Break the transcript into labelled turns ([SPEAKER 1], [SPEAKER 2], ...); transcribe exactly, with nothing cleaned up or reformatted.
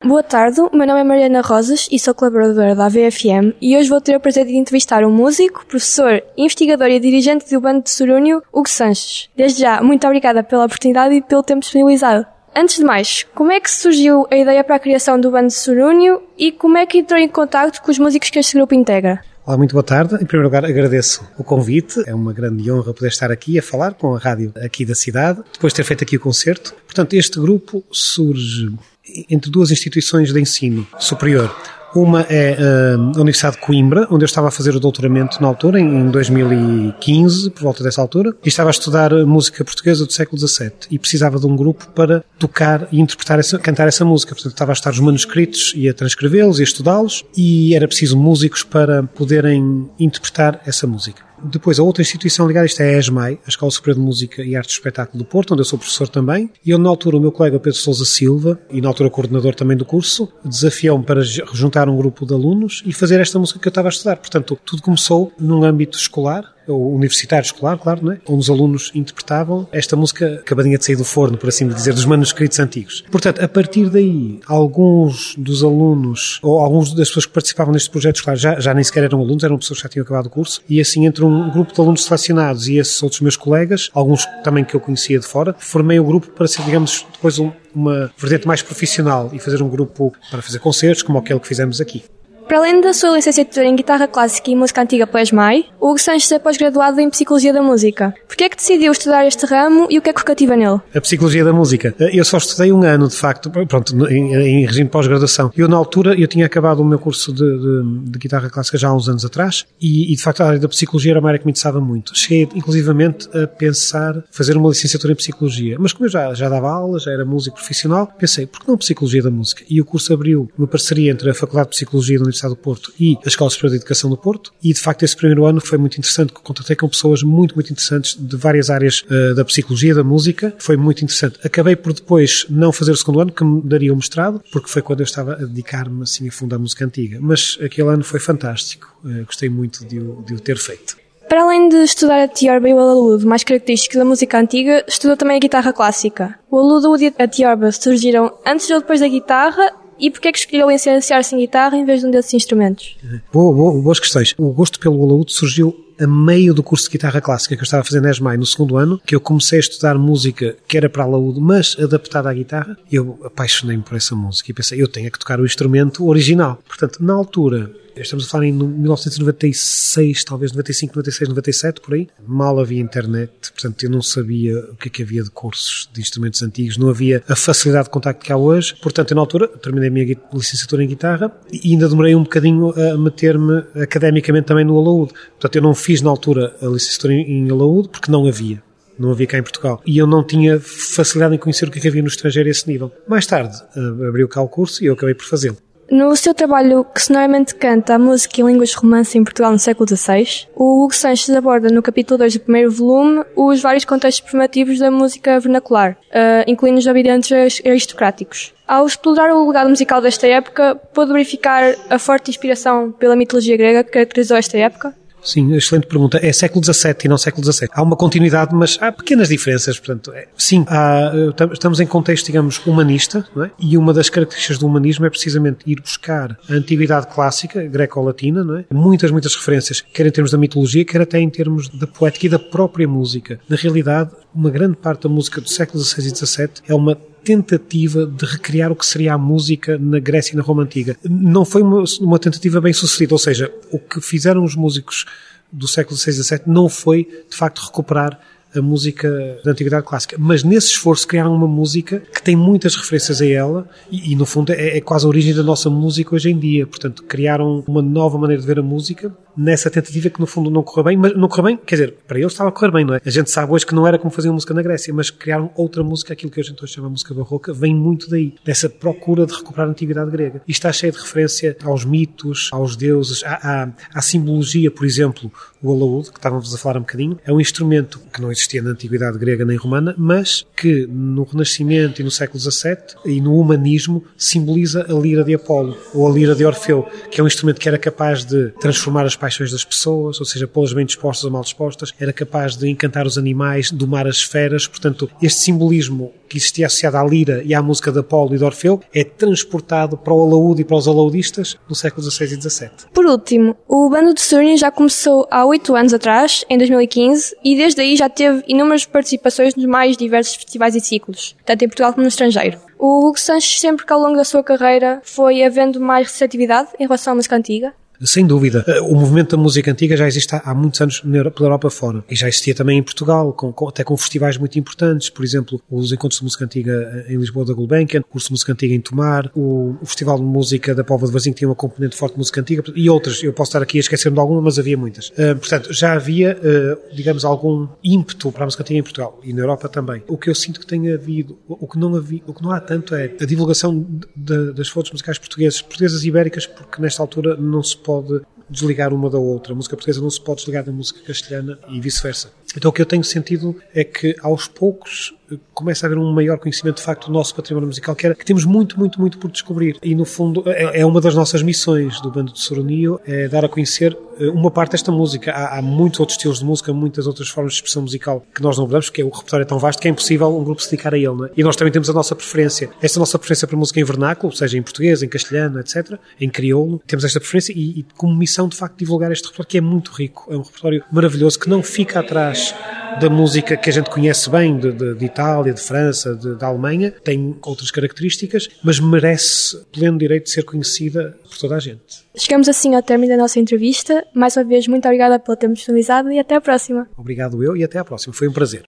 [SPEAKER 1] Boa tarde, o meu nome é Mariana Rosas e sou colaboradora da A V F M e hoje vou ter o prazer de entrevistar um músico, professor, investigador e dirigente do bando de Sorúnio, Hugo Sanches. Desde já, muito obrigada pela oportunidade e pelo tempo disponibilizado. Antes de mais, como é que surgiu a ideia para a criação do bando de Sorúnio e como é que entrou em contacto com os músicos que este grupo integra?
[SPEAKER 2] Olá, muito boa tarde. Em primeiro lugar, agradeço o convite. É uma grande honra poder estar aqui a falar com a rádio aqui da cidade, depois de ter feito aqui o concerto. Portanto, este grupo surge entre duas instituições de ensino superior. Uma é a Universidade de Coimbra, onde eu estava a fazer o doutoramento na altura, em dois mil e quinze, por volta dessa altura, e estava a estudar música portuguesa do século dezassete e precisava de um grupo para tocar e interpretar, essa, cantar essa música. Portanto, estava a estudar os manuscritos e a transcrevê-los e a estudá-los, e era preciso músicos para poderem interpretar essa música. Depois, a outra instituição ligada a isto é a ESMAI, a Escola Superior de Música e Artes de Espetáculo do Porto, onde eu sou professor também, e onde na altura o meu colega Pedro Sousa Silva, e na altura coordenador também do curso, desafiou-me para juntar um grupo de alunos e fazer esta música que eu estava a estudar. Portanto, tudo começou num âmbito escolar, ou universitário escolar, claro, não é? Onde os alunos interpretavam esta música acabadinha de sair do forno, por assim dizer, dos manuscritos antigos. Portanto, a partir daí, alguns dos alunos, ou alguns das pessoas que participavam neste projeto escolar já, já nem sequer eram alunos, eram pessoas que já tinham acabado o curso, e assim, entre um grupo de alunos selecionados e esses outros meus colegas, alguns também que eu conhecia de fora, formei o grupo para ser, digamos, depois um, uma vertente mais profissional e fazer um grupo para fazer concertos, como aquele que fizemos aqui.
[SPEAKER 1] Para além da sua licenciatura em Guitarra Clássica e Música Antiga pela ESMAI, o Hugo Sanches é pós-graduado em Psicologia da Música. Por que é que decidiu estudar este ramo e o que é que o cativa nele?
[SPEAKER 2] A Psicologia da Música. Eu só estudei um ano, de facto, pronto, em, em regime pós-graduação. Eu, na altura, eu tinha acabado o meu curso de, de, de Guitarra Clássica já há uns anos atrás e, e, de facto, a área da Psicologia era uma área que me interessava muito. Cheguei, inclusivamente, a pensar fazer uma licenciatura em Psicologia. Mas como eu já, já dava aulas, já era músico profissional, pensei, por que não Psicologia da Música? E o curso abriu uma parceria entre a Faculdade de Psicologia da Universidade do Porto e a Escola Superior de Educação do Porto, e de facto esse primeiro ano foi muito interessante, contactei com pessoas muito, muito interessantes de várias áreas uh, da psicologia, da música, foi muito interessante. Acabei por depois não fazer o segundo ano, que me daria o mestrado, porque foi quando eu estava a dedicar-me assim a fundo à música antiga, mas aquele ano foi fantástico, uh, gostei muito de o, de o ter feito.
[SPEAKER 1] Para além de estudar a tiorba e o alaúde, mais característicos da música antiga, estudou também a guitarra clássica. O alaúde e a tiorba surgiram antes ou depois da guitarra? E porquê é que escolheu licenciar-se em guitarra em vez de um desses instrumentos?
[SPEAKER 2] Boa, boa, boas questões. O gosto pelo alaúde surgiu a meio do curso de guitarra clássica que eu estava a fazer na ESMAI no segundo ano, que eu comecei a estudar música que era para alaúde, mas adaptada à guitarra, e eu apaixonei-me por essa música e pensei, eu tenho que tocar o instrumento original. Portanto, na altura, estamos a falar em mil novecentos e noventa e seis, talvez noventa e cinco, noventa e seis, noventa e sete, por aí, mal havia internet, portanto eu não sabia o que é que havia de cursos de instrumentos antigos, não havia a facilidade de contacto que há hoje, portanto eu na altura terminei a minha licenciatura em guitarra e ainda demorei um bocadinho a meter-me academicamente também no alaúde. Portanto eu não fiz na altura a licenciatura em alaúde porque não havia. Não havia cá em Portugal. E eu não tinha facilidade em conhecer o que havia no estrangeiro a esse nível. Mais tarde abriu cá o curso e eu acabei por fazê-lo.
[SPEAKER 1] No seu trabalho, que sonoramente canta a música em línguas de romance em Portugal no século dezasseis, o Hugo Sanches aborda no capítulo dois do primeiro volume os vários contextos performativos da música vernacular, uh, incluindo os ambientes aristocráticos. Ao explorar o legado musical desta época, pôde verificar a forte inspiração pela mitologia grega que caracterizou esta época?
[SPEAKER 2] Sim, excelente pergunta. É século dezassete e não século dezassete. Há uma continuidade, mas há pequenas diferenças. Portanto, é, sim, há, estamos em contexto, digamos, humanista, não é? E uma das características do humanismo é precisamente ir buscar a antiguidade clássica, greco-latina, não é? Muitas, muitas referências, quer em termos da mitologia, quer até em termos da poética e da própria música. Na realidade, uma grande parte da música do século dezasseis e dezassete é uma tentativa de recriar o que seria a música na Grécia e na Roma Antiga. Não foi uma, uma tentativa bem sucedida, ou seja, o que fizeram os músicos do século dezasseis e dezassete não foi, de facto, recuperar a música da Antiguidade Clássica, mas nesse esforço criaram uma música que tem muitas referências a ela e, e no fundo, é, é quase a origem da nossa música hoje em dia. Portanto, criaram uma nova maneira de ver a música nessa tentativa que, no fundo, não correu bem, mas não correu bem, quer dizer, para eles estava a correr bem, não é? A gente sabe hoje que não era como faziam música na Grécia, mas criaram outra música, aquilo que a gente hoje chama música barroca, vem muito daí, dessa procura de recuperar a antiguidade grega. E está cheio de referência aos mitos, aos deuses, à, à, à simbologia, por exemplo, o alaúde, que estávamos a falar um bocadinho, é um instrumento que não existia na antiguidade grega nem romana, mas que no Renascimento e no século dezassete e no humanismo simboliza a lira de Apolo, ou a lira de Orfeu, que é um instrumento que era capaz de transformar as paixões paixões das pessoas, ou seja, pô-las bem dispostas ou mal dispostas, era capaz de encantar os animais, domar as esferas. Portanto, este simbolismo que existia associado à lira e à música de Apolo e de Orfeu é transportado para o alaúde e para os alaudistas no século dezasseis e dezassete.
[SPEAKER 1] Por último, o Bando de Surnio já começou há oito anos atrás, em dois mil e quinze, e desde aí já teve inúmeras participações nos mais diversos festivais e ciclos, tanto em Portugal como no estrangeiro. O Hugo Sanches, sempre que ao longo da sua carreira foi havendo mais receptividade em relação à música antiga?
[SPEAKER 2] Sem dúvida. O movimento da música antiga já existe há muitos anos pela Europa fora. E já existia também em Portugal, com, com, até com festivais muito importantes. Por exemplo, os Encontros de Música Antiga em Lisboa da Gulbenkian, o Curso de Música Antiga em Tomar, o, o Festival de Música da Póvoa de Varzim, que tinha uma componente forte de música antiga, e outras. Eu posso estar aqui a esquecer-me de alguma, mas havia muitas. Uh, portanto, já havia, uh, digamos, algum ímpeto para a música antiga em Portugal. E na Europa também. O que eu sinto que tem havido, o que não, havia, o que não há tanto é a divulgação de, de, das fontes musicais portuguesas, portuguesas e ibéricas, porque nesta altura não se pode desligar uma da outra. A música portuguesa não se pode desligar da música castelhana e vice-versa. Então o que eu tenho sentido é que aos poucos começa a haver um maior conhecimento de facto do nosso património musical, que, era, que temos muito, muito, muito por descobrir. E no fundo é, é uma das nossas missões do Bando de Surnio, é dar a conhecer uma parte desta música. Há, há muitos outros estilos de música, muitas outras formas de expressão musical que nós não abordamos, porque o repertório é tão vasto que é impossível um grupo se dedicar a ele, não é? E nós também temos a nossa preferência. Esta nossa preferência para música em vernáculo, seja em português, em castelhano, etcétera, em crioulo, temos esta preferência e, e como missão de facto divulgar este repertório que é muito rico. É um repertório maravilhoso que não fica atrás da música que a gente conhece bem de, de, de Itália, de França, de, da Alemanha, tem outras características, mas merece pleno direito de ser conhecida por toda a gente.
[SPEAKER 1] Chegamos assim ao término da nossa entrevista. Mais uma vez, muito obrigada pelo tempo disponibilizado e até à próxima.
[SPEAKER 2] Obrigado eu e até à próxima. Foi um prazer.